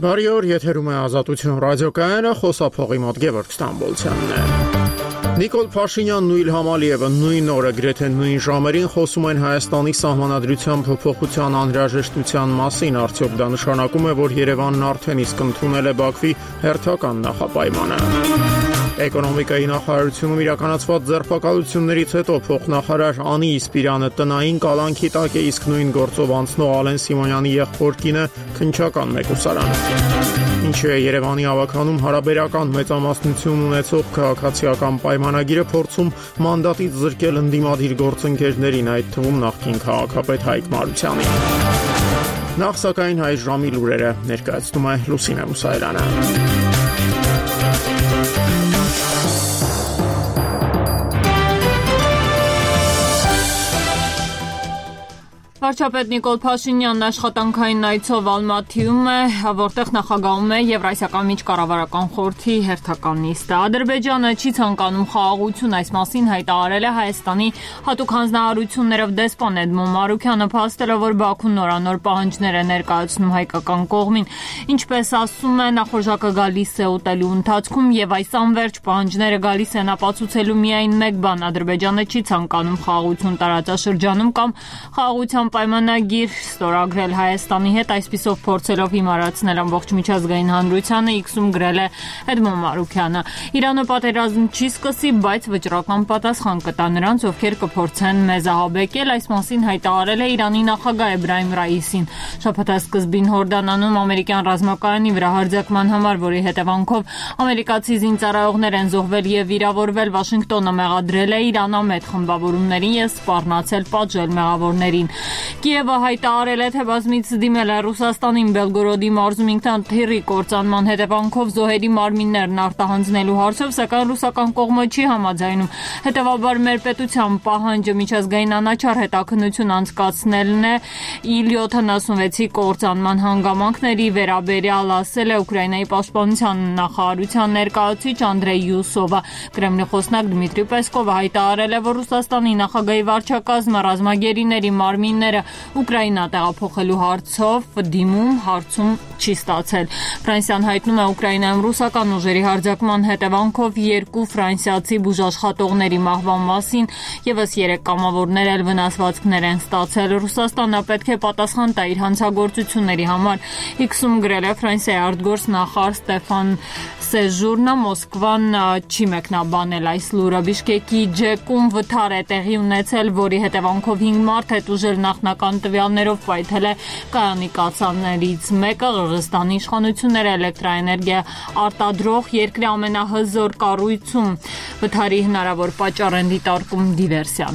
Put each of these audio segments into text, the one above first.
Բարի օր, եթերում է Ազատություն ռադիոկայանը, խոսափողի մոտ Գևորգ Ստամբոլցյանն է։ Նիկոլ Փաշինյանն ու Իլհամ Ալիևը նույն օրը գրեթե նույն ժամերին խոսում են Հայաստանի սահմանադրության փոփոխության անհրաժեշտության մասին, արդյոք դա նշանակում է, որ Երևանն արդեն իսկ ընդունել է Բաքվի հերթական նախապայմանը։ Էկոնոմիկայի նախարարությունում իրականացված ձերբակալություններից հետո փոխնախարար Անի Իսպիրյանը տնային կալանքի տակ է, իսկ նույն գործով անցնող Ալեն Սիմոնյանի եղբոր կինը քննչական մեկուսարան։ Ինչու է Երևանի ավականում հարաբերական մեծամասնություն ունեցող քաղաքացիական պայմանագիրը փորձում մանդատից զրկել ընդդիմադիր գործընկերներին, այդ թվում նախկին քաղաքապետ Հայկ Մարությանին։ Նախ սակայն հայ ժամի լուրերը ներկայացնում է Լուսինե Մուսայելյանը։ Վարչապետ Նիկոլ Փաշինյանն աշխատանքային այցով Ալմատիում է, որտեղ նախագահում է Եվրասիական միջկառավարական խորհրդի հերթական նիստը։ Ադրբեջանը չի ցանկանում խաղաղություն, այս մասին հայտարարել է Հայաստանի հատուկ հանձնարարություններով դեսպան Էդմոն Մարուքյանը, փաստելով, որ Բաքուն նորանոր պահանջներ է ներկայացնում հայկական կողմին։ Ինչպես ասում է, նախորժակը գալիս է ուտելու ընթացքում եւ այս անվերջ պահանջները գալիս են ապացուցելու միայն մեկ բան՝ Ադրբեջանը չի ցանկանում խաղաղություն տարածաշրջանում կամ խաղաղության պայմանագիր ստորագրել Հայաստանի հետ, այսպիսով փորձելով հիմարացնել ամբողջ միջազգային հանրությանը, X-ում գրել է Էդմոն Մարուքյանը։ Իրանը պատերազմ չի սկսի, բայց վճռական պատասխան կտա նրանց, ովքեր կփորձեն մեզ ահաբեկել, այս մասին հայտարարել է Իրանի նախագահ Էբրահիմ Ռայիսին։ Շաբաթասկզբին Հորդանանում ամերիկյան ռազմակայանի վրա հարձակման համար, որի հետևանքով ամերիկացի զինծառայողներ են զոհվել եւ վիրավորվել, Վաշինգտոնը մեղադրել է Իրան ամեթ խմբավորումներին եւ սպառնացել պատժել մեղավորներին։ Կիևը հայտարարել է, թե բազմից դիմել է Ռուսաստանին Բելգորոդի մարզում ինքնաթիռի կործանման հետևանքով զոհերի մարմիններն արտահանձնելու հարցով, սակայն ռուսական կողմը չի համաձայնում։ Հետևաբար մեր պետության պահանջը միջազգային անաչառ հետաքննություն անցկացնելն է Il-76-ի կործանման հանգամանքների վերաբերյալ, ասել է Ուկրաինայի պաշտպանության նախարարության ներկայացուցիչ Անդրեյ Յուսովը։ Կրեմլի խոսնակ Դմիտրի Պեսկովը հայտարարել է, որ Ռուսաստանի նախագահի վարչակազմը ռազմագերիների մարմինները Ուկրաինա տեղափոխելու հարցով դիմում հարցում չի ստացել։ Ֆրանսիան հայտնում է Ուկրաինայում ռուսական ուժերի հարձակման հետևանքով 2 ֆրանսիացի բուժաշխատողների մահվան մասին, եւս 3 կամավորներ էլ վնասվածքներ են ստացել։ Ռուսաստանը պետք է պատասխան տա իր հանցագործությունների համար, X-ում գրել է Ֆրանսիայի արտգործնախարար Ստեֆան Սեժուրնը, Մոսկվան չի մեկնաբանել այս լուրը։ Բիշկեկի ջեկում վթար է տեղի ունեցել, որի հետևանքով 5 մարդ հետ ուժել նախնական տվյալներով պայթել է կայանի կացաններից մեկը։ Ղրղստանի իշխանությունները էլեկտրաէներգիա արտադրող երկրի ամենահզոր կառույցում վթարի հնարավոր պատճառ են դիտարկում դիվերսիան։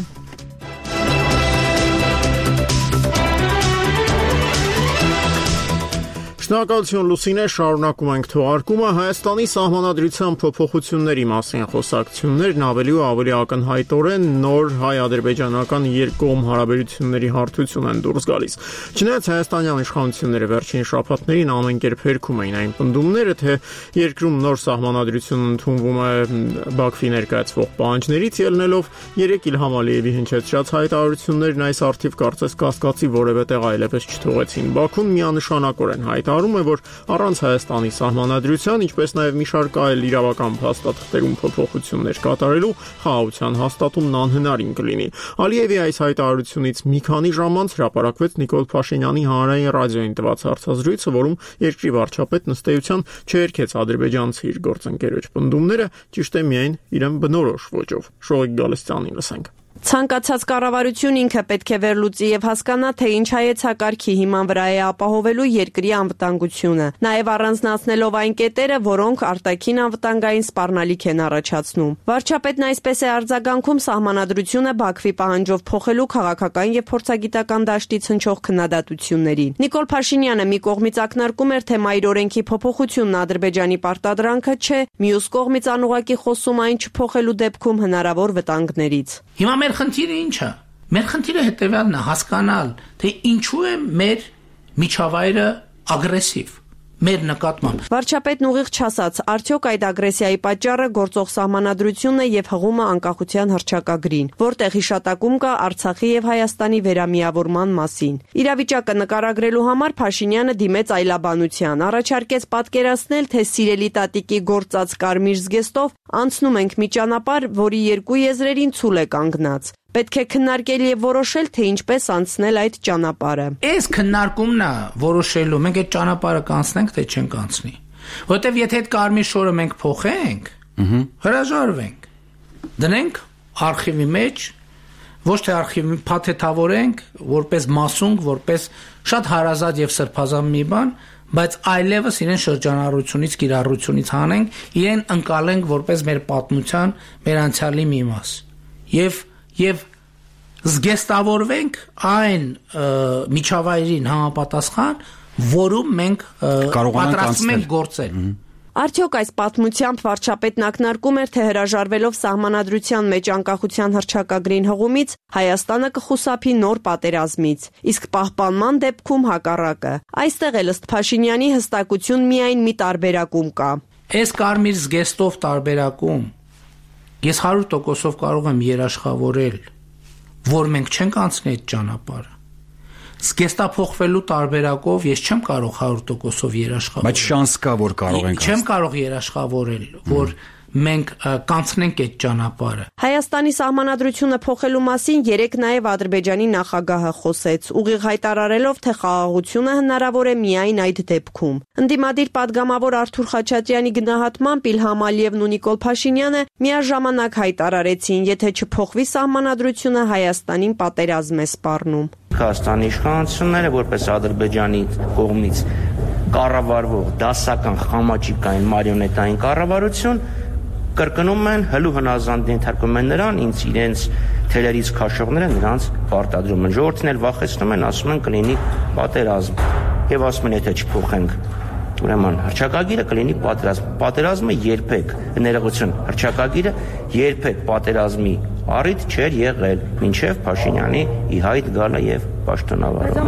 Շնորհակալություն Լուսինե, շարունակում ենք թողարկումը։ Հայաստանի սահմանադրության փոփոխությունների մասին խոսակցություններն ավելի ու ավելի ակնհայտորեն նոր հայ-ադրբեջանական երկկողմ հարաբերությունների հարթություն են դուրս գալիս։ Չնայած հայաստանյան իշխանությունները վերջին շաբաթներին ամենքերբ հերքում էին այն պնդումները, թե երկրում նոր սահմանադրություն ընդունվում է Բաքվի ներկայացվող պահանջներից ելնելով, երեք Իլհամ Ալիևի հնչեցրած հայտարարություններն այս առթիվ կարծես կասկածի որևէ տեղ այլևս չթողեցին։ Բաքուն միանշանակորեն հայտարարում է, որ առանց Հայաստանի սահմանադրության, ինչպես նաև մի շարք այլ իրավական փաստաթղթերում փոփոխություններ կատարելու, խաղաղության հաստատումն անհնարին կլինի։ Ալիևի այս հայտարարությունից մի քանի ժամ անց հրապարակվեց Նիկոլ Փաշինյանի հանրային ռադիոյին տված հարցազրույցը, որում երկրի վարչապետն ըստ էության չերքեց ադրբեջանցի իր գործընկերոջ պնդումները, ճիշտ է միայն իրեն բնորոշ ոճով։ Շողիկ Գալստյանին լսենք։ Ցանկացած կառավարություն ինքը պետք է վերլուծի եւ հասկանա, թե ինչ հայեցակարգի հիման վրա է ապահովելու երկրի անվտանգությունը, նաեւ առանձնացնելով այն կետերը, որոնք արտաքին անվտանգային սպառնալիք են առաջացնում։ Վարչապետն այսպես է արձագանքում սահմանադրությունը Բաքվի պահանջով փոխելու քաղաքական եւ փորձագիտական դաշտից հնչող քննադատություններին։ Նիկոլ Փաշինյանը մի կողմից ակնարկում էր, թե մայր օրենքի փոփոխությունն Ադրբեջանի պարտադրանքը չէ, մյուս կողմից անուղղակի խոսում այն չփոխելու դեպքում հնարավոր վտանգներից։ Հիմա մեր խնդիրը ինչ է։ Մեր խնդիրը հետևյալն է՝ հասկանալ, թե ինչու է մեր միջավայրը ագրեսիվ։ մեր նկատմամբ։ Վարչապետն ուղիղ չասաց, արդյոք այդ ագրեսիայի պատճառը գործող սահմանադրությունն է եւ հղումը անկախության հռչակագրին, որտեղ հիշատակում կա Արցախի եւ Հայաստանի վերամիավորման մասին։ Իրավիճակը նկարագրելու համար Փաշինյանը դիմեց այլաբանության, առաջարկեց պատկերացնել, թե սիրելի տատիկի գործած կարմիր զգեստով անցնում ենք մի ճանապարհ, որի երկու եզրերին ցուլ է կանգնած։ Պետք է քննարկել եւ որոշել, թե ինչպես անցնել այդ ճանապարհը։ Այս քննարկումն է որոշելու, մենք այդ ճանապարհը կանցնենք, թե չենք անցնի։ Որտեւ եթե այդ կարմիր շորը մենք փոխենք, հրաժարվենք, դնենք արխիվի մեջ, ոչ թե արխիվի փաթեթավորենք, որպես մասունք, որպես շատ հարազատ եւ սրբազան մի բան, բայց այլևս իրեն շրջանառությունից, կիրառությունից հանենք, իրեն ընկալենք որպես մեր պատմության, մեր անցյալի մի մաս։ Եվ զգեստավորվենք այն միջավայրին համապատասխան, որում մենք պատրաստվում ենք գործել։ Արդյոք այս պատմությամբ վարչապետն ակնարկում էր, թե հրաժարվելով սահմանադրության մեջ անկախության հռչակագրին հղումից, Հայաստանը կխուսափի նոր պատերազմից, իսկ պահպանման դեպքում հակառակը։ Այստեղ էլ ըստ Փաշինյանի հստակություն միայն մի տարբերակում կա։ Այս կարմիր զգեստով տարբերակում ես 100%-ով կարող եմ երաշխավորել, որ մենք չենք անցնի այդ ճանապարհը։ Զգեստափոխվելու տարբերակով ես չեմ կարող 100%-ով երաշխավորել։ Բայց շանս կա, որ կարող ենք։ Չեմ կարող երաշխավորել, որ մենք կանցնենք այդ ճանապարհը։ Հայաստանի սահմանադրությունը փոխելու մասին երեկ նաև Ադրբեջանի նախագահը խոսեց, ուղիղ հայտարարելով, թե խաղաղությունը հնարավոր է միայն այդ դեպքում։ Ընդդիմադիր падգամավոր Արթուր Խաչատրյանի գնահատմամբ Իլհամ Ալիևն ու Նիկոլ Փաշինյանը միաժամանակ հայտարարեցին, եթե չփոխվի սահմանադրությունը, Հայաստանին պատերազմ է սպառնում։ Հայաստանի իշխանությունները որպես Ադրբեջանի կողմից կառավարվող դասական խամաճիկային մարիոնետային կառավարություն կրկնում են հլու հնազանդ ենթարկում են նրան, իրենց թելերից քաշողները նրանց պարտադրում են։ Ժողովրդին էլ վախեցնում են, ասում են կլինի պատերազմ։ Եվ ասում են, եթե չփոխենք ուրեմն հռչակագիրը կլինի պատերազմ։ Պատերազմը երբեք, ներողություն, հռչակագիրը երբեք պատերազմի առիթ չէր եղել, մինչև Փաշինյանի ի հայտ գալը եւ պաշտոնավարումը։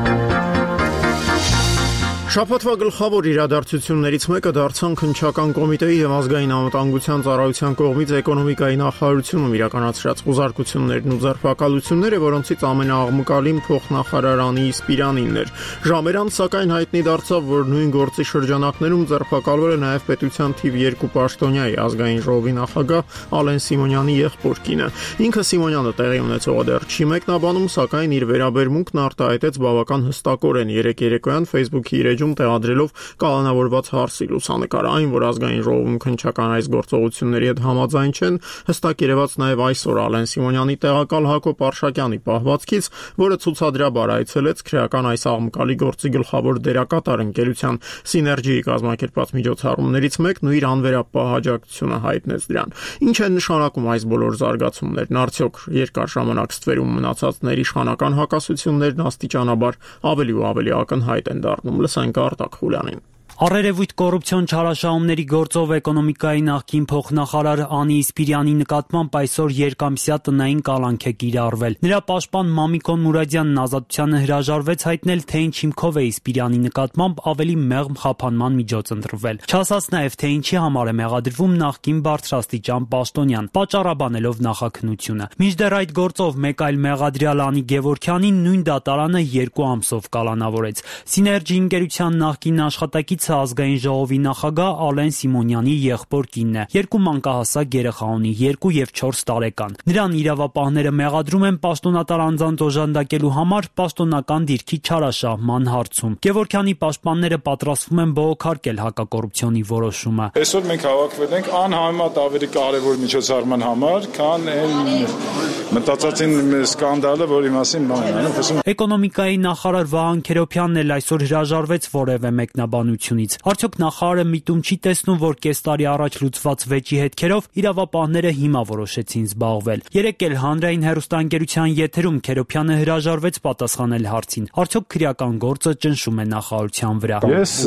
Շաբաթվա գլխավոր իրադարձություններից մեկը դարձան Քննչական կոմիտեի եւ ազգային անվտանգության ծառայության կողմից էկոնոմիկայի նախարարությունում իրականացրած խոզարկություններն ու ձերբակալությունները, որոնցից ամենաաղմկալին փոխնախարար Անի Սպիրանինն էր։ Ժամեր անց սակայն հայտնի դարձավ, որ նույն գործի շրջանակներում ձերբակալվել է նաեւ պետության թիվ 2 պաշտոնյայի ազգային ժողովի նախագահ Ալեն Սիմոնյանի եղբոր կինը։ Ինքը Սիմոնյանը տեղի ունեցողը դեռ չի մեկնաբանում, սակայն իր վերաբերմունքն արտահայտեց բավական հստակորեն երեկոյան Facebook-ի իր տեղադրելով կալանավորված հարցի լուսանկար, այն, որ ազգային ժողովում քննչական այս գործողությունների հետ համաձայն չեն, հստակ երևաց նաև այսօր Ալեն Սիմոնյանի տեղակալ Հակոբ Արշակյանի պահվածքից, որը ցուցադրաբար այցելեց քրեական այս աղմկալի գործի գլխավոր դերակատար ընկերության Սիներգիի կազմակերպած միջոցառումներից մեկն ու իր անվերապահ աջակցությունը հայտնեց դրան։ Ինչ են նշանակում այս բոլոր զարգացումներն, արդյոք երկար ժամանակ ստվերում մնացածների իշխանական հակասություններն աստիճանաբար ավելի ու ավելի ակնհայտ են դառնում։ Լսենք Արտակ Խուլյանին։ Առերևույթ կոռուպցիոն չարաշահումների գործով էկոնոմիկայի նախկին փոխնախարար Անի Սպիրյանի նկատմամբ այսօր երկամսյա տնային կալանք է կիրառվել։ Նրա պաշտպան Մամիկոն Մուրադյանն Ազատությանը հրաժարվեց հայտնել, թե ինչ հիմքով է Սպիրյանի նկատմամբ ավելի մեղմ խափանման միջոց ընտրվել։ Չասաց նաև, թե ինչի համար է մեղադրվում նախկին բարձրաստիճան պաշտոնյան, պատճառաբանելով նախաքննությունը։ Մինչդեռ այդ գործով մեկ այլ մեղադրյալ Անի Գևորգյանին նույն դատարանը 2 ամսով կալանավորեց։ Սիներգի ընկերության նախկին աշխատակից ազգային ժողովի նախագահ Ալեն Սիմոնյանի եղբոր կինն է։ 2 մանկահասակ երեխա ունի, 2 եւ 4 տարեկան։ Նրան իրավապահները մեղադրում են պաշտոնատար անձանց օժանդակելու համար պաշտոնական դիրքի չարաշահման հարցում։ Գևորգյանի պաշտպանները պատրաստվում են բողոքարկել հակակոռուպցիոնի որոշումը։ Այսօր մենք հավաքվել ենք անհամեմատ ավելի կարևոր միջոցառման համար, քան այն մտածածին սկանդալը, որի մասին բան են։ Էկոնոմիկայի նախարար Վահան Քերոբյանն էլ այսօր հրաժարվեց որևէ մեկնաբանությունից։ Արդյոք նախարարը միտում չի տեսնում, որ կես տարի առաջ լուծված վեճի հետքերով իրավապահները հիմա որոշեցին զբաղվել։ Երեկ էլ հանրային հեռուստաընկերության եթերում Քերոբյանը հրաժարվեց պատասխանել հարցին։ Արդյոք քրեական գործը ճնշում է նախարարության վրա։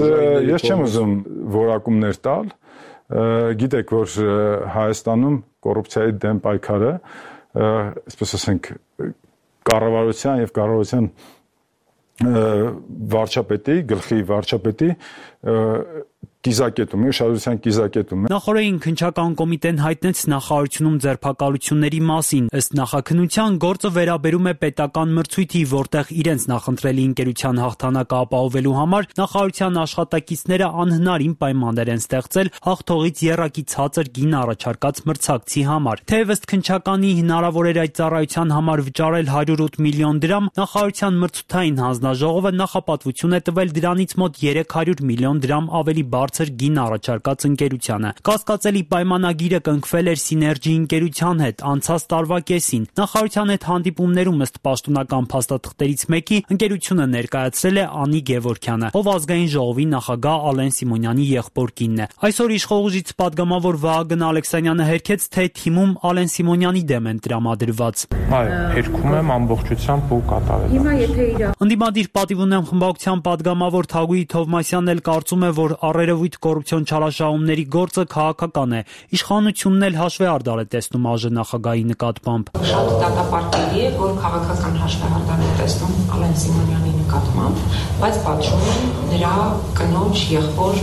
Ես չեմ ուզում որակումներ տալ։ Գիտեք, որ Հայաստանում կոռուպցիայի դեմ պայքարը, այսպես ասենք, կառավարության եւ կառավարության վարչապետի, գլխի վարչապետի կիզակետում, ուշադրության կիզակետում է։ Նախորդին քննչական կոմիտեն հայտնեց նախարարությունում ձերբակալությունների մասին։ Ըստ նախաքննության գործը վերաբերում է պետական մրցույթի, որտեղ իրենց նախընտրելի ընկերության հաղթանակը ապահովելու համար նախարարության աշխատակիցները անհնարին պայմաններ են ստեղծել հաղթողից եռակի ցածր գին առաջարկած մրցակցի համար։ Թեև ըստ քննչականի հնարավոր էր այդ ծառայության համար վճարել 108 միլիոն դրամ, նախարարության մրցութային հանձնաժողովը նախապատվություն է տվել դրանից մոտ 300 միլիոն դրամ ավելի բարձր գին առաջարկած ընկերությանը։ Կասկածելի պայմանագիրը կնքվել էր Սիներգի ընկերության հետ անցած տարվա կեսին։ Նախարարության հետ հանդիպումներում ըստ պաշտոնական փաստաթղթերից մեկի ընկերությունը ներկայացրել է Անի Գևորգյանը, ով ազգային ժողովի նախագահ Ալեն Սիմոնյանի եղբոր կինն է։ Այսօր իշխող ուժից պատգամավոր Վահագն Ալեքսանյանը հերքեց, թե թիմում Ալեն Սիմոնյանի դեմ են տրամադրված։ Այո, հերքում եմ ամբողջությամբ ու կատարել։ Հիմա եթե Ընդդիմադիր պատիվ ունեմ խմբակցության պատգամավոր Թագուհի Թովմասյանն էլ կարծում է, որ առերևույթ կոռուպցիոն չարաշահումների գործը քաղաքական է։ Իշխանությունն էլ հաշվեհարդար է տեսնում ԱԺ նախագահի նկատմամբ։ Շատ դատապարտելի է, որ քաղաքական հաշվեհարդար է տեսնում Ալեն Սիմոնյանի նկատմամբ, բայց պատժում են նրա կնոջ եղբոր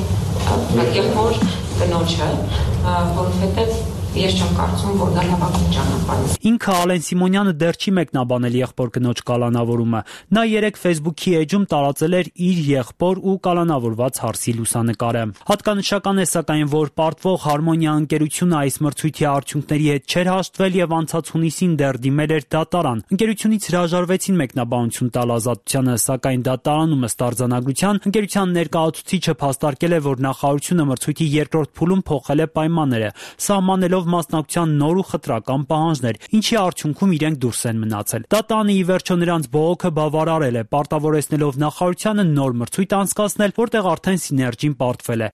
կնոջը, որովհետև ես չեմ կարծում, որ դա լավագույն ճանապարհն է։ Ինքը Ալեն Սիմոնյանը դեռ չի մեկնաբանել եղբոր կնոջ կալանավորումը։ Նա երեկ Facebook-ի էջում տարածել էր իր եղբոր ու կալանավորված հարսի լուսանկարը։ Հատկանշական է սակայն, որ պարտվող Հարմոնիա ընկերությունը այս մրցույթի արդյունքների հետ չէր հաշտվել եւ անցած հունիսին դեռ դիմել էր դատարան։ Ընկերությունից հրաժարվեցին մեկնաբանություն տալ ազատությանը, սակայն դատարանում ըստ արձանագրության ընկերության ներկայացուցիչը փաստարկել է, որ նախարարությունը մրցույթի երկրորդ փուլում փոխել է պայմանները, սահմանելով մասնակցության նոր ու խտրական պահանջներ, ինչի արդյունքում իրենք դուրս են մնացել։ Դատարանը ի վերջո նրանց բողոքը բավարարել է, պարտավորեցնելով նախարարությանը նոր մրցույթ անցկացնել, որտեղ արդեն Սիներգին պարտվել է։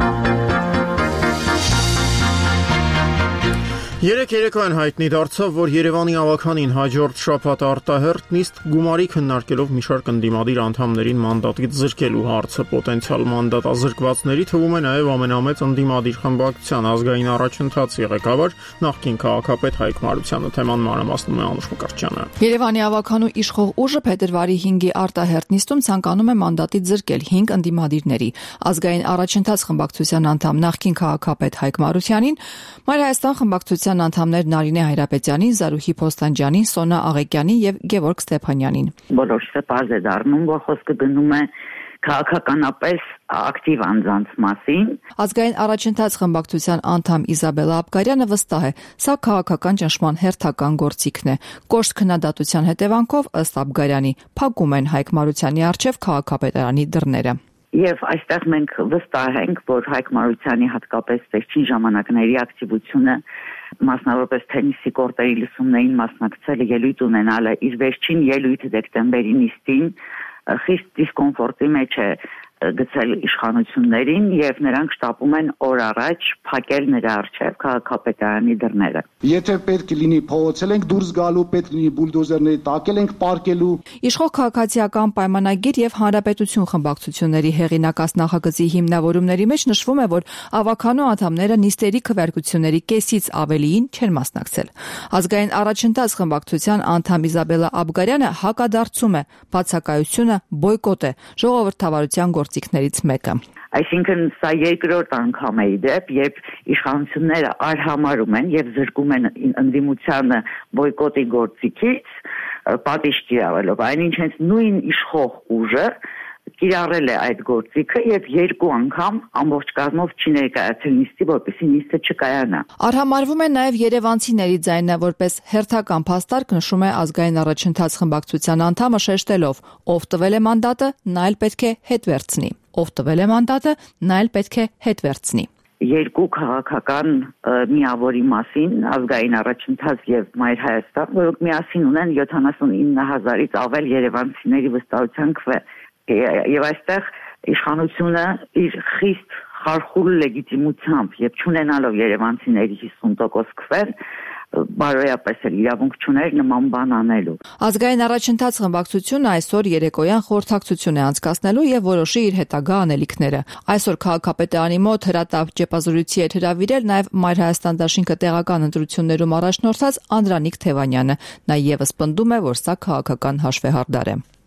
Երեկ երեկոյան հայտնի դարձավ, որ Երևանի ավականին հաջորդ շաբաթ արտահերթ նիստ գումարի քննարկելով մի շարք ընդդիմադիր անդամներին մանդատից զրկելու հարցը պոտենցիալ մանդատազրկվածների թվում է նաև ամենամեծ ընդդիմադիր խմբակցության ազգային առաջընթացի ղեկավար նախկին քաղաքապետ Հայկ Մարությանը։ Թեման մանրամասնում է Անուշ Մկրտչյանը։ Երևանի ավականու իշխող ուժը փետրվարի 5-ի արտահերթ նիստում ցանկանում է մանդատից զրկել 5 ընդդիմադիրների ազգային առաջընթաց խմբակցության անդամ նախկին քաղաքապետ Հայկ Մարությանին, Մայր Հայաստան խմբակցության անդամներ Նարինե Հայրապետյանին, Զարուհի Փոստանջյանին, Սոնա Աղեկյանին եւ Գևորգ Ստեփանյանին։ Բոլորը պարզ է դառնում, որ խոսքը գնում է քաղաքականապես ակտիվ անձանց մասին։ Ազգային առաջընթաց խմբակցության անդամ Իզաբելլա Աբգարյանը վստահ է, սա քաղաքական ճնշման հերթական գործիքն է։ Կոշտ քննադատության հետևանքով ըստ Աբգարյանի փակում են Հայկ Մարությանի առջև քաղաքապետարանի դռները։ Եվ այստեղ մենք վստահ ենք, որ Հայկ Մարությանի հատկապես վերջին ժամանակների ակտիվությունը, մասնավորապես թենիսի կորտերի լսումներին մասնակցելը, ելույթ ունենալը, իր վերջին ելույթը դեկտեմբերի նիստին խիստ դիսկոմֆորտի մեջ է գցել իշխանություններին եւ նրանք շտապում են օր առաջ փակել նրա առջև քաղաքապետարանի դռները։ Եթե պետք լինի փողոցել ենք դուրս գալու, պետք լինի բուլդոզերների տակել ենք պարկելու։ Իշխող քաղաքացիական պայմանագիր եւ հանրապետություն խմբակցությունների հեղինակած նախագծի հիմնավորումների մեջ նշվում է, որ ավականու անդամները նիստերի քվեարկությունների կեսից ավելիին չեն մասնակցել։ Ազգային առաջընթաց խմբակցության անդամ Իզաբելլա Աբգարյանը հակադարձում է, բացակայությունը բոյկոտ է, ժողովրդավարության գործիքներից մեկը։ Այսինքն սա երկրորդ անգամ է իդեպ, երբ իշխանությունները արհամարում են եւ զրկում են ընդդիմությանը բոյկոտի գործիքից, պատիժ կիրառելով, այնինչ հենց նույն իշխող ուժը կիրառել է այդ գործիքը եւ երկու անգամ ամբողջ կազմով չի ներկայացել նիստի, որպեսզի նիստը չկայանա։ Արհամարվում է նաև երևանցիների ձայնը, որպես հերթական փաստարկ նշում է ազգային առաջընթաց խմբակցության անդամը շեշտելով, ով տվել է մանդատը, նա էլ պետք է հետ վերցնի։ Ով տվել է մանդատը, նա էլ պետք է հետ վերցնի։ Երկու քաղաքական միավորի մասին ազգային առաջընթաց եւ Մայր Հայաստան, որոնք միասին ունեն 79,000-ից ավել երևանցիների վստահության քվե։ Եվ այստեղ իշխանությունը իր խիստ խարխուլ լեգիտիմությամբ եւ չունենալով երևանցիների 50% քվեր բարոյապես էլ իրավունք չուներ նման բան անելու։ Ազգային առաջընթաց խմբակցությունը այսօր երեկոյան խորհրդակցություն է անցկացնելու եւ որոշի իր հետագա անելիքները։ Այսօր քաղաքապետարանի մոտ հրատապ ճեպազորույցի է հրավիրել նաեւ Մայր Հայաստան դաշինքը տեղական ընտրություններում առաջնորդած Անդրանիկ Թևանյանը։ Նա եւս պնդում է, որ սա քաղաքական հաշվեհարդար է։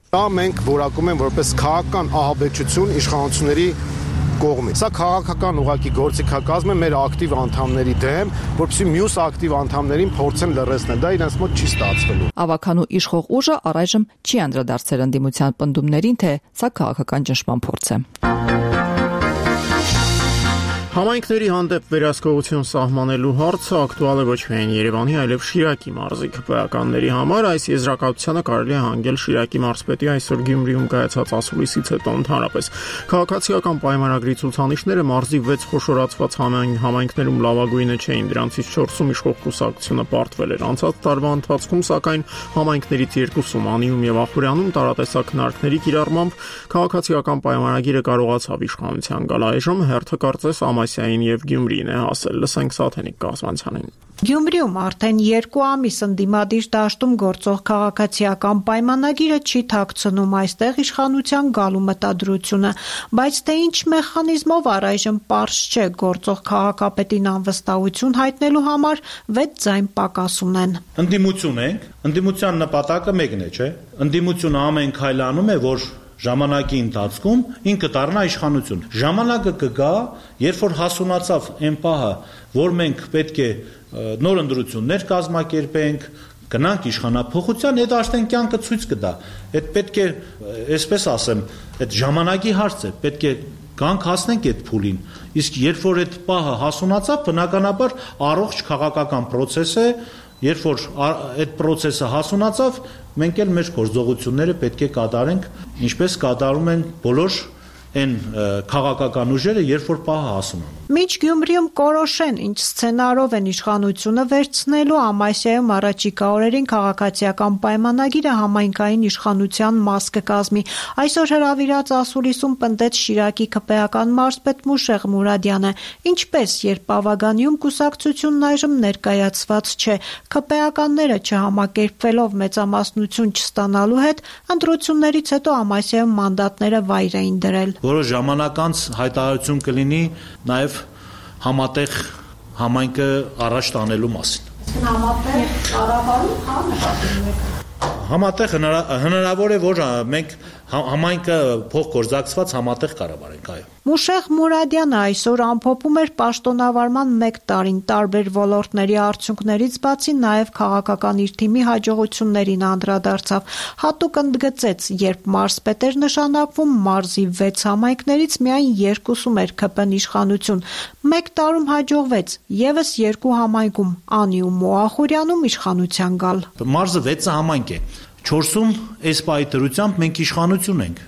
Դա մենք որակում ենք որպես քաղաքական ահաբեկչություն իշխանությունների կողմից։ Սա քաղաքական ուղղակի գործիքակազմ է մեր ակտիվ անդամների դեմ, որպեսզի մյուս ակտիվ անդամներին փորձեն լռեցնել։ Դա իրենց մոտ չի ստացվելու։ Ավականու իշխող ուժը առայժմ չի անդրադարձել ընդդիմության պնդումներին, թե սա քաղաքական ճնշման փորձ է։ Համայնքների հանդեպ վերահսկողություն սահմանելու հարցը ակտուալ է ոչ միայն Երևանի, այլև Շիրակի մարզի ԿՊԱ-ականների համար։ Այս եզրակացությանը կարելի է հանգել Շիրակի մարզպետի այսօր Գյումրիում կայացած ասուլիսից հետո ընդհանրապես։ Քաղաքացիական պայմանագրի ցուցանիշները մարզի 6 խոշորացված համայնքներում լավագույնը չէին, դրանցից 4-ում իշխող կուսակցությունը պարտվել էր։ Անցած տարվա ընթացքում, սակայն, համայնքներից 2-ում Անիում եւ Ախուրյանում տարատեսակ քննարկների կիրառմամբ քաղաքացիական պայմանագիրը կարողացավ իշխանության գալ։ Այժմ հերթը կարծես Ամասիային եւ Գյումրիին է հասել։ Լսենք Սաթենիկ Կազմանցյանին։ Գյումրիում արդեն 2 ամիս ընդդիմադիր դաշտում գործող քաղաքացիական պայմանագիրը չի թաքցնում այստեղ իշխանության գալու մտադրությունը, բայց թե ինչ մեխանիզմով առայժմ պարզ չէ, գործող քաղաքապետին անվստահություն հայտնելու համար 6 ձայն պակաս ունեն։ Ընդդիմություն ենք, ընդդիմության նպատակը մեկն է, չէ՞։ Ընդդիմությունը ամեն քայլանում է, որ ժամանակի ընթացքում ինքը դառնա իշխանություն։ Ժամանակը կգա, երբ որ հասունացավ այն պահը, որ մենք պետք է նոր ընտրություններ կազմակերպենք, գնանք իշխանափոխության, այդ արդեն կյանքը ցույց կտա։ Այդ պետք է, այսպես ասեմ, այդ ժամանակի հարց է, պետք է գանք հասնենք այդ փուլին։ Իսկ երբ որ այդ պահը հասունացավ, բնականաբար առողջ քաղաքական process է, երբ որ այդ process-ը հասունացավ, մենք էլ մեր գործողությունները պետք է կատարենք, ինչպես կատարում են բոլոր այն քաղաքական ուժերը, երբ որ պահը հասունանում։ Մինչ Գյումրիում կորոշեն, ինչ սցենարով են իշխանությունը վերցնելու, Ամասիայում առաջիկա օրերին քաղաքացիական պայմանագիրը համայնքային իշխանության մաս կկազմի։ Այսօր հրավիրած ասուլիսում պնդեց Շիրակի ԿՊԱ-ական մարզպետ Մուշեղ Մուրադյանը, ինչպես երբ Ավագանիում կուսակցությունն այժմ ներկայացված չէ, ԿՊԱ-ականները չհամակերպվելով մեծամասնություն չստանալու հետ, ընտրություններից հետո Ամասիայում մանդատները վայր էին դրել։ Որոշ ժամանակ անց հայտարարություն կլինի նաև համատեղ համայնքը առաջ տանելու մասին։ Համատեղ կառավարում նկատում եք։ Համատեղ հնարավոր է, որ մենք համայնքը փոխգործակցված համատեղ կառավարենք, այո։ Մուշեղ Մուրադյանը այսօր ամփոփում էր պաշտոնավարման 1 տարին տարբեր ոլորտների արդյունքներից բացի նաև քաղաքական իր թիմի հաջողություններին անդրադարձավ։ Հատուկ ընդգծեց, երբ մարզպետ էր նշանակվում, մարզի 6 համայնքներից միայն 2-ում էր ԿՊ-ն իշխանություն։ 1 տարում հաջողվեց եւս 2 համայնքում՝ Անիում ու Ախուրյանում իշխանության գալ։ Մարզը 6 համայնք է։ 4-ում այս պայթրությամբ մենք իշխանություն ենք։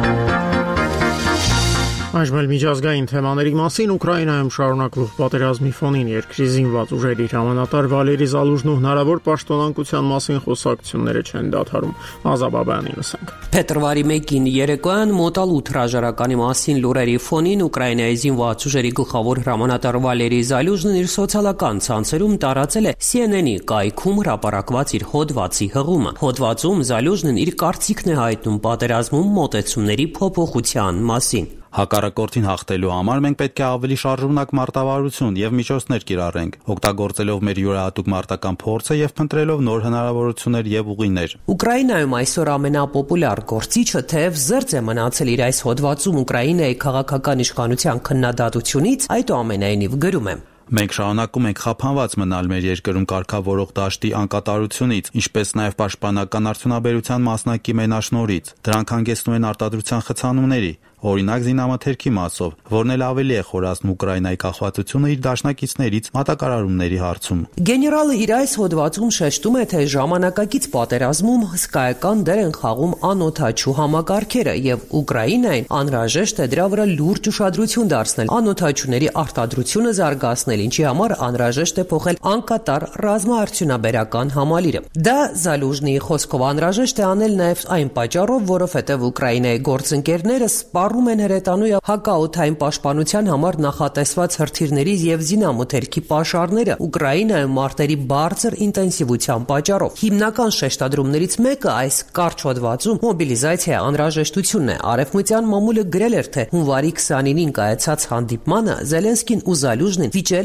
Այժմ միջազգային թեմաների մասին Ուկրաինայում շարունակվող պատերազմի ֆոնին երկրի զինված ուժերի հրամանատար Վալերի Զալուժնու հնարավոր պաշտոնանկության մասին խոսակցությունները չեն դադարում։ Ազաբաբյանին լսենք։ Փետրվարի 1-ին երեկոյան մոտալ 8 հրաժարականի մասին լուրերի ֆոնին Ուկրաինայի զինված ուժերի գլխավոր հրամանատար Վալերի Զալուժնն իր սոցիալական ցանցերում տարածել է CNN-ի կայքում հրապարակված իր հոդվածի հղումը։ Հոդվածում Զալուժնն իր կարծիքն է հայտնում պատերազմում մոտեցումների փոփոխության մասին։ Հակառակորդին հաղթելու համար մենք պետք է ավելի շարժունակ մարտավարություն եւ միջոցներ կիրառենք, օգտագործելով մեր յուրահատուկ մարտական փորձը եւ փնտրելով նոր հնարավորություններ եւ ուղիներ։ Ուկրաինայում այսօր ամենապոպուլյար գործիչը թեև զերծ է մնացել իր այս հոդվածում Ուկրաինայի քաղաքական իշխանության քննադատությունից, այդուամենայնիվ գրում է. Մենք շարունակում ենք խափանված մնալ մեր երկրում կարգավորող դաշտի անկատարությունից, ինչպես նաև պաշտպանական արդյունաբերության մասնակի մենաշնորհից։ Դրանք հանգեցնում են արտադրության խցանումների, օրինակ զինամթերքի մասով, որն էլ ավելի է խորացնում Ուկրաինայի կախվածությունը իր դաշնակիցներից մատակարարումների հարցում։ Գեներալը իր այս հոդվածում շեշտում է, թե ժամանակակից պատերազմում հսկայական դեր են խաղում անօդաչու համակարգերը եւ Ուկրաինային անհրաժեշտ է դրա վրա լուրջ ուշադրություն դարձնել, անօդաչուների արտադրությունը զարգացնել, ինչի համար անհրաժեշտ է փոխել անկատար ռազմաարդյունաբերական համալիրը։ Դա Զալուժնի խոսքով անհրաժեշտ է անել նաեւ այն պատճառով, որովհետեւ Ուկրաինայի գործընկերները սպառում են հրետանու եւ հակաօդային պաշտպանության համար նախատեսված հրթիռների եւ զինամթերքի պաշարները Ուկրաինայում մարտերի բարձր ինտենսիվության պատճառով։ Հիմնական շեշտադրումներից մեկը այս կարճ հոդվածում մոբիլիզացիայի անհրաժեշտությունն է։ Արևմտյան մամուլը գրել էր, թե հունվարի 29-ին կայացած հանդիպմանը Զելենսկին ու Զալուժնին վիճել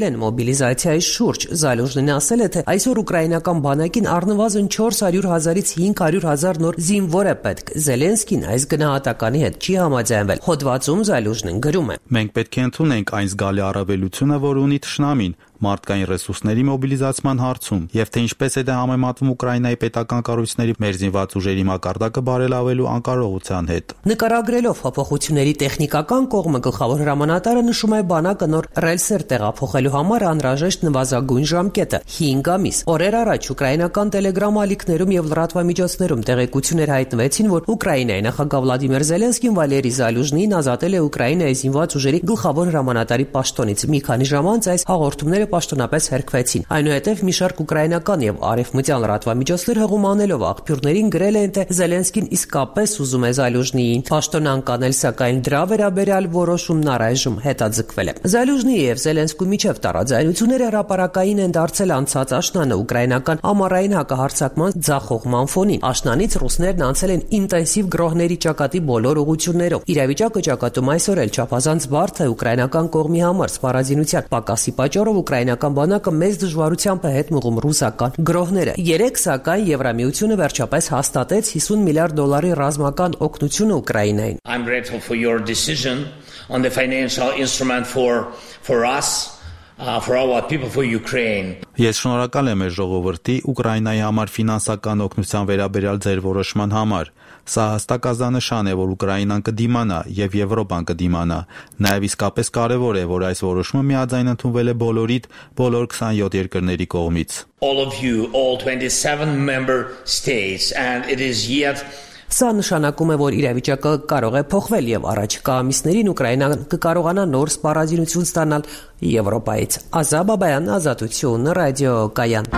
հրավիրել են մոբիլիզացիայի շուրջ։ Զալյուժնին ասել է, թե այսօր ուկրաինական բանակին առնվազն 400,000-ից 500,000 նոր զինվոր է պետք։ Զելենսկին այս գնահատականի հետ չի համաձայնվել։ Հոդվածում Զալյուժնին գրում է. Մենք պետք է ընդունենք այն զգալի առավելությունը, որ ունի թշնամին մարդկային ռեսուրսների մոբիլիզացման հարցում, եւ թե ինչպես է դա համեմատվում Ուկրաինայի պետական կառույցների մեր զինված ուժերի մակարդակը բարելավելու անկարողության հետ։ Նկարագրելով փոփոխությունների տեխնիկական կողմը գլխավոր հրամանատարը նշում է բանակը նոր ռելսեր տեղափոխելու համար անհրաժեշտ նվազագույն ժամկետը 5 ամիս։ Օրեր առաջ ուկրաինական տելեգրամ ալիքներում եւ լրատվամիջոցներում տեղեկություններ հայտնվեցին, որ Ուկրաինայի նախագահ Վլադիմիր Զելենսկին Վալերի Զալյուժնին ազատել է Ուկրաինայի զինված ուժերի գլխավոր հրամանատարի պաշտոնից։ Մի քանի ժամ անց այս հաղորդումները պաշտոնապես հերքվեցին։ Այնուհետև մի շարք ուկրաինական եւ արևմտյան լրատվամիջոցներ հղում անելով աղբյուրներին գրել են, թե Զելենսկին իսկապես ուզում է Զալյուժնիին պաշտոնանկ անել, սակայն դրա վերաբերյալ որոշումն առայժմ հետաձգվել է։ Զալյուժնիի եւ Զելենսկու միջև տարաձայնությունները հրապարակային են դարձել անցած աշնանը ուկրաինական ամառային հակահարձակման ձախողման ֆոնին։ Աշնանից ռուսներն անցել են ինտենսիվ գրոհների ճակատի բոլոր ուղղություններով։ Իրավիճակը ճակատում այսօր էլ չափազանց բարդ է ուկրաինական կողմի համար սպառազինության պակասի պատճառով ուկրաինական բանակը մեծ դժվարությամբ է հետ մղում ռուսական գրոհները։ Երեկ սակայն Եվրամիությունը վերջապես հաստատեց $50 միլիարդ ռազմական օգնությունը Ուկրաինային։ I'm grateful for your decision on the financial instrument for us. For our people, for Ukraine. Ես շնորհակալ եմ մեր ժողովրդի Ուկրաինայի համար ֆինանսական օգնության վերաբերյալ ձեր որոշման համար։ Սա հստակ ազդանշան է, որ Ուկրաինան կդիմանա եւ Եվրոպան կդիմանա։ Նաեւ իսկապես կարեւոր է, որ այս որոշումը միաձայն ընդունվել է բոլոր 27 երկրների կողմից։ All of you, all 27 member states, and it is yet Սա նշանակում է, որ իրավիճակը կարող է փոխվել եւ առաջիկա ամիսներին Ուկրաինան կկարողանա նոր սպառազինություն ստանալ Եվրոպայից։ Ազա Բաբայան, Ազատություն, ռադիո Կայան։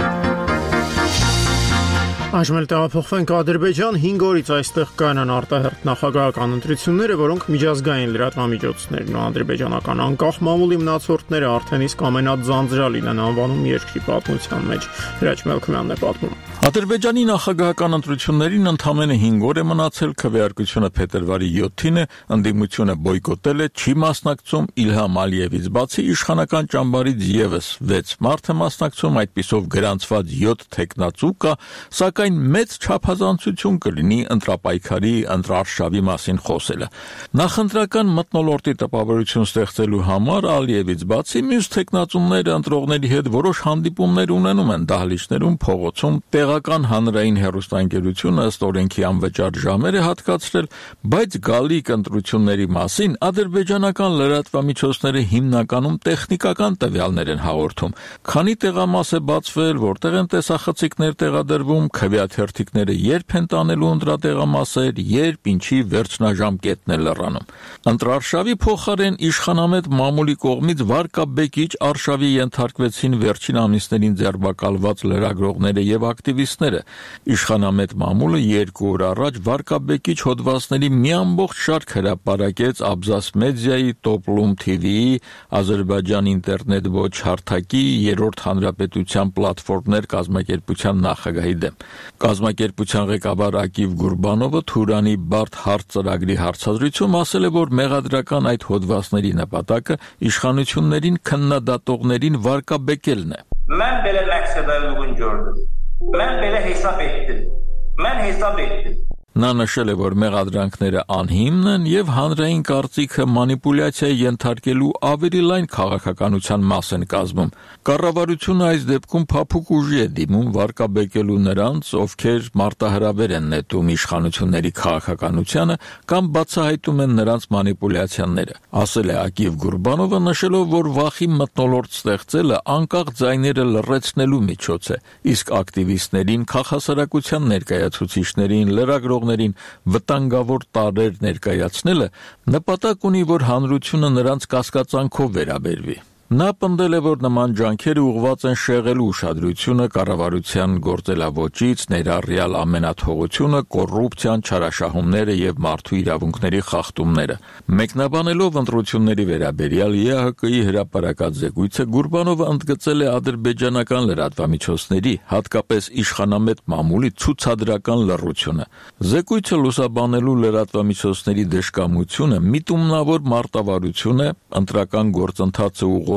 Այժմ էլ տեղափոխվենք Ադրբեջան, 5 օրից այստեղ կանան արտահերթ նախագահական ընտրությունները, որոնք միջազգային լրատվամիջոցներն ու ադրբեջանական անկախ մամուլի մնացորդները արդեն իսկ ամենաձանձրալին են անվանում երկրի պատմության մեջ։ Հրաչ Մելքումյանն է պատմում։ Ադրբեջանի նախագահական ընտրություններին ընդամենը 5 օր է մնացել, քվեարկությունը փետրվարի 7-ին է, ընդդիմությունը բոյկոտել է, չի մասնակցում Իլհամ Ալիևից բացի իշխանական ճամբարից եւս 6 մարդ է մասնակցում, այդպիսով գրանցված 7 թեկնածու կա, սակայն մեծ չափազանցություն կլինի ընտրապայքարի ընտրարշավի մասին խոսելը։ Նախընտրական մթնոլորտի տպավորություն ստեղծելու համար Ալիևից բացի մյուս թեկնածուները ընտրողների հետ որոշ հանդիպումներ ունենում են դահլիճներում, փողոցում, տեղական հանրային հեռուստաընկերությունը ըստ օրենքի անվճար ժամեր է հատկացրել, բայց գալիք ընտրությունների մասին ադրբեջանական լրատվամիջոցները հիմնականում տեխնիկական տվյալներ են հաղորդում։ Քանի տեղամաս է բացվել, որտեղ են տեսախցիկներ տեղադրվում, քվեաթերթիկները երբ են տանելու ընտրատեղամասեր, երբ ինչի վերջնաժամկետն է լրանում։ Ընտրարշավի փոխարեն իշխանամետ մամուլի կողմից վարկաբեկիչ արշավի ենթարկվեցին վերջին ամիսներին ձերբակալված լրագրողները եւ ակտիվիստները։ Իշխանամետ մամուլը 2 օր առաջ վարկաբեկիչ հոդվածների մի ամբողջ շարք հրապարակեց Abzas Media-ի, Toplum TV-ի, Ադրբեջան ինտերնետ ոչ հարթակի, Երրորդ հանրապետության պլատֆորմներ կազմակերպության նախագահի դեմ։ Կազմակերպության ղեկավար Ակիվ Գուրբանովը Թուրանի բարդ հարց ծրագրի հարցազրույցում ասել է, որ մեղադրական այդ հոդվածների նպատակը իշխանություններին քննադատողներին վարկաբեկելն է։ Mən belə məqsədə uyğun gördüm. Mən belə hesab etdim. Mən hesab etdim. Նա նշել է, որ մեղադրանքները անհիմն են եւ հանրային կարծիքը մանիպուլյացիայի ենթարկելու ավելի լայն քաղաքականության մաս են կազմում։ Կառավարությունը այս դեպքում փափուկ ուժի է դիմում վարկաբեկելու նրանց, ովքեր մարտահրավեր են նետում իշխանությունների քաղաքականությանը կամ բացահայտում են նրանց մանիպուլյացիաները։ Ասել է Ակիվ Գուրբանովը, նշելով, որ վախի մթնոլորտ ստեղծելը անկախ ձայները լռեցնելու միջոց է, իսկ ակտիվիստներին, քաղաքասարակության ներկայացուցիչներին, լրագրողներին վտանգավոր տարրեր ներկայացնելը նպատակ ունի, որ հանրությունը նրանց կասկածանքով վերաբերվի։ Նա պնդել է, որ նման ջանքերը ուղղված են շեղելու ուշադրությունը կառավարության գործելավոճից, ներառյալ ամենաթողությունը, կոռուպցիան, չարաշահումները եւ մարդու իրավունքների խախտումները։ Մեկնաբանելով ընտրությունների վերաբերյալ ԵԱՀԿ-ի հրապարակած զեկույցը, Գուրբանովը ընդգծել է ադրբեջանական լրատվամիջոցների, հատկապես իշխանամետ մամուլի ցուցադրական լռությունը։ Զեկույցը լուսաբանելու լրատվամիջոցների դժկամությունը միտումնավոր մարտավարություն է, ընտրական գործընթացը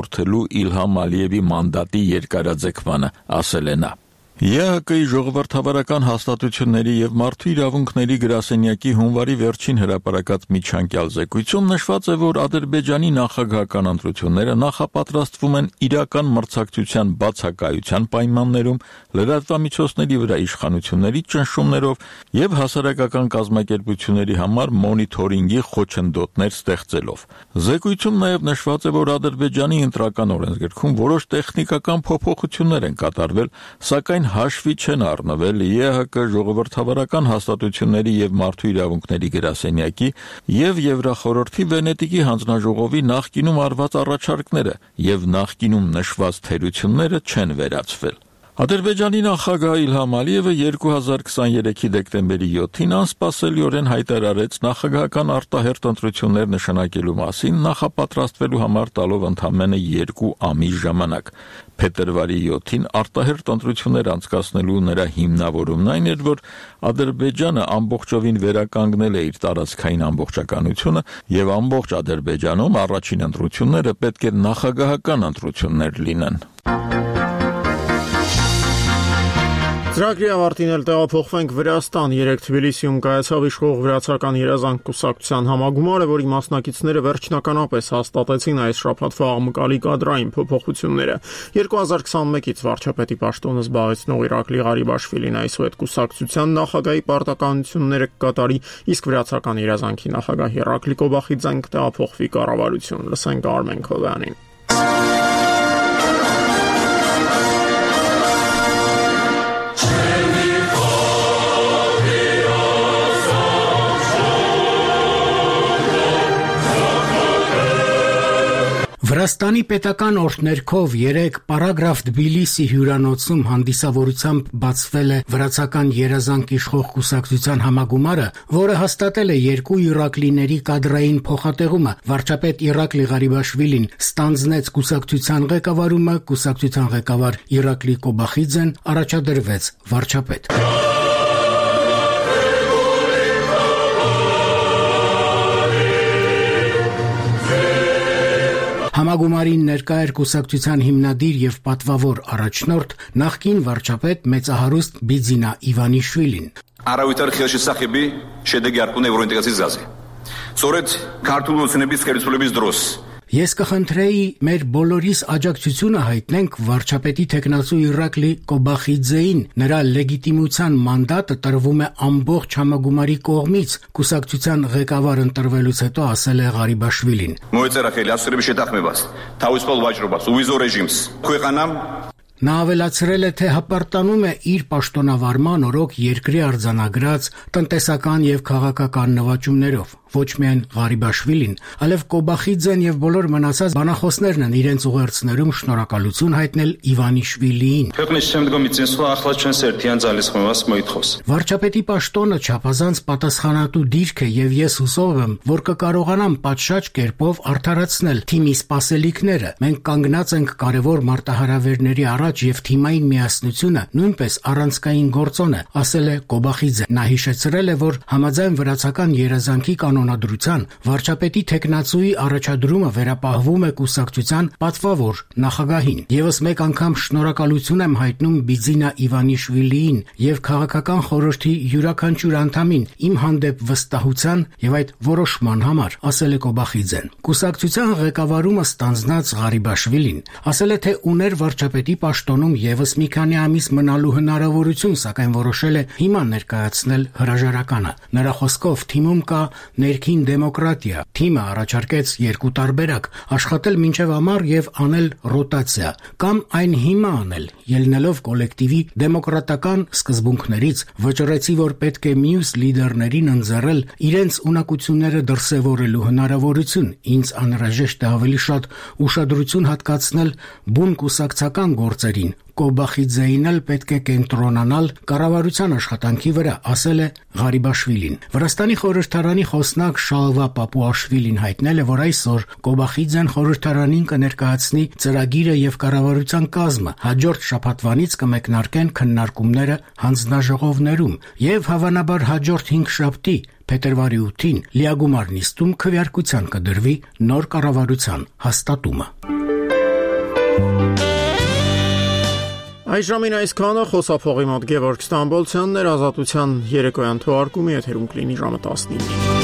հաղորդելու Իլհամ Ալիևի մանդատի երկարաձգմանը, ասել է նա։ ԵՀԿ-ի ժողովրդավարական հաստատությունների եւ մարդու իրավունքների գրասենյակի հունվարի վերջին հրապարակած միջանկյալ զեկույցում նշված է, որ Ադրբեջանի նախագահական ընտրությունները նախապատրաստվում են իրական մրցակցության բացակայության պայմաններում, լրատվամիջոցների վրա իշխանությունների ճնշումներով եւ հասարակական կազմակերպությունների համար մոնիթորինգի խոչընդոտներ ստեղծելով։ Զեկույցում նաեւ նշված է, որ Ադրբեջանի ընտրական օրենսգրքում որոշ տեխնիկական փոփոխություններ են կատարվել, սակայն հաշվի չեն առնվել ԵՀԿ ժողովրդավարական հաստատությունների եւ մարդու իրավունքների գրասենյակի եւ Եվրախորհրդի Վենետիկի հանձնաժողովի նախկինում արված առաջարկները եւ նախկինում նշված թերությունները չեն վերացվել։ Ադրբեջանի նախագահ Իլհամ Ալիևը 2023-ի դեկտեմբերի 7-ին անսպասելիորեն հայտարարեց նախագահական արտահերթ ընտրություններ նշանակելու մասին նախապատրաստվելու համար տալով ընդամենը 2 ամիս ժամանակ։ Փետրվարի 7-ին արտահերթ ընտրություններ անցկացնելու նրա հիմնավորումն այն էր, որ Ադրբեջանը ամբողջովին վերականգնել է իր տարածքային ամբողջականությունը եւ ամբողջ Ադրբեջանում առաջին ընտրությունները պետք է նախագահական ընտրություններ լինեն։ Ծրագրի ավարտին էլ տեղափոխվենք Վրաստան։ Երեկ Թբիլիսիում կայացավ իշխող վրացական երազանք կուսակցության համագումարը, որի մասնակիցները վերջնականապես հաստատեցին այս շաբաթվա աղմկալի կադրային փոփոխությունները։ 2021-ից վարչապետի պաշտոնը զբաղեցնող Իրակլի Ղարիբաշվիլին այսուհետ կուսակցության նախագահի պարտականությունները կկատարի, իսկ վրացական երազանքի նախագահ Իրակլի Կոբախիձեն կտեղափոխվի կառավարություն։ Լսենք Արմեն Քովյանին։ Վրաստանի պետական օրհներգով երեկ Պարագրաֆ Թբիլիսի հյուրանոցում հանդիսավորությամբ բացվել է վրացական երազանք իշխող կուսակցության համագումարը, որը հաստատել է երկու իրակլիների կադրային փոխատեղումը։ Վարչապետ Իրակլի Ղարիբաշվիլին ստանձնեց կուսակցության ղեկավարումը, կուսակցության ղեկավար Իրակլի Կոբախիձեն առաջադրվեց վարչապետ։ Համագումարին ներկա էր կուսակցության հիմնադիր եւ պատվավոր առաջնորդ նախկին վարչապետ մեծահարուստ Բիձինա Իվանիշվիլին։ Առավոտար խելքի սախիբի շեդեգի արկուն եվրոինտեգրացիա զազի։ Սորետ քարտուլոսնեբիս քերցուլեբիս դրոս։ Ես կխնդրեի մեր բոլորիս աջակցությունը հայտնենք վարչապետի տեխնացու Իրակլի Կոբախիձեին։ Նրա լեգիտիմության մանդատը տրվում է ամբողջ համագումարի կողմից, կուսակցության ղեկավար ընտրվելուց հետո ասել է Ղարիբաշվիլին։ Մոյցերախելի ասուրի շետախմեված։ Թաուսպալ վաճրոբաց ուվիզո ռեժիմս։ Քույղանամ Նա ավելացրել է, թե հպարտանում է իր պաշտոնավարման օրոք երկրի արձանագրած տնտեսական եւ քաղաքական նվաճումներով։ Ոչ միայն Ղարիբաշվիլին, այլև Կոբախիձեն եւ բոլոր մնացած բանախոսներն են իրենց ուղերձներում շնորհակալություն հայտնել Իվանիշվիլիին։ Վարչապետի պաշտոնը չափազանց պատասխանատու դիրք է եւ ես հուսով եմ, որ կկարողանամ պատշաճ կերպով արդարացնել թիմի սպասելիքները։ Մենք կանգնած ենք կարևոր մարտահրավերների առաջ եւ թիմային միասնությունը նույնպես առանցքային գործոն է, ասել է Կոբախիձեն։ Նա հիշեցրել է, որ համաձայն վրացական երազանքի կանոնադրության վարչապետի տեխնացուի առաջադրումը վերապահվում է կուսակցության պատվավոր նախագահին։ Եվս մեկ անգամ շնորհակալություն եմ հայտնում Բիձինա Իվանիշվիլիին եւ քաղաքական խորհրդի յուրաքանչյուր անդամին իմ հանդեպ վստահության եւ այդ որոշման համար, ասել է Կոբախիձեն։ Կուսակցության ղեկավարումը ստանձնած Ղարիբաշվիլին ասել է, թե ուներ վարչապետի պաշտոնում եւս մի քանի ամիս մնալու հնարավորություն, սակայն որոշել է հիմա ներկայացնել հրաժարականը։ Նրա խոսքով թիմում կա ներքին դեմոկրատիա։ Թիմը առաջարկեց երկու տարբերակ՝ աշխատել մինչև ամառ եւ անել ռոտացիա, կամ այն հիմա անել, ելնելով կոլեկտիվի դեմոկրատական սկզբունքներից, վճռեցի, որ պետք է մյուս լիդերներին ընձեռել իրենց ունակությունները դրսևորելու հնարավորություն։ Ինձ անհրաժեշտ է ավելի շատ ուշադրություն հատկացնել բուն կուսակցական գործերին։ Կոբախիձեին էլ պետք է կենտրոնանալ կառավարության աշխատանքի վրա, ասել է Ղարիբաշվիլին։ Վրաստանի խորհրդարանի խոսնակ Շալվա Պապուաշվիլին հայտնել է, որ այսօր Կոբախիձեն խորհրդարանին կներկայացնի ծրագիրը եւ կառավարության կազմը։ Հաջորդ շաբաթվանից կմեկնարկեն քննարկումները հանձնաժողովներում եւ հավանաբար հաջորդ 5 շաբթի փետրվարի 8-ին լիագումար նիստում քվեարկության կդրվի նոր կառավարության հաստատումը։ Այժմին այսքանը խոսափողի մոտ Գևորգ Ստամբոլցյանն էր, Ազատության երեկոյան թողարկումի եթերում կլինի ժամը 19-ին։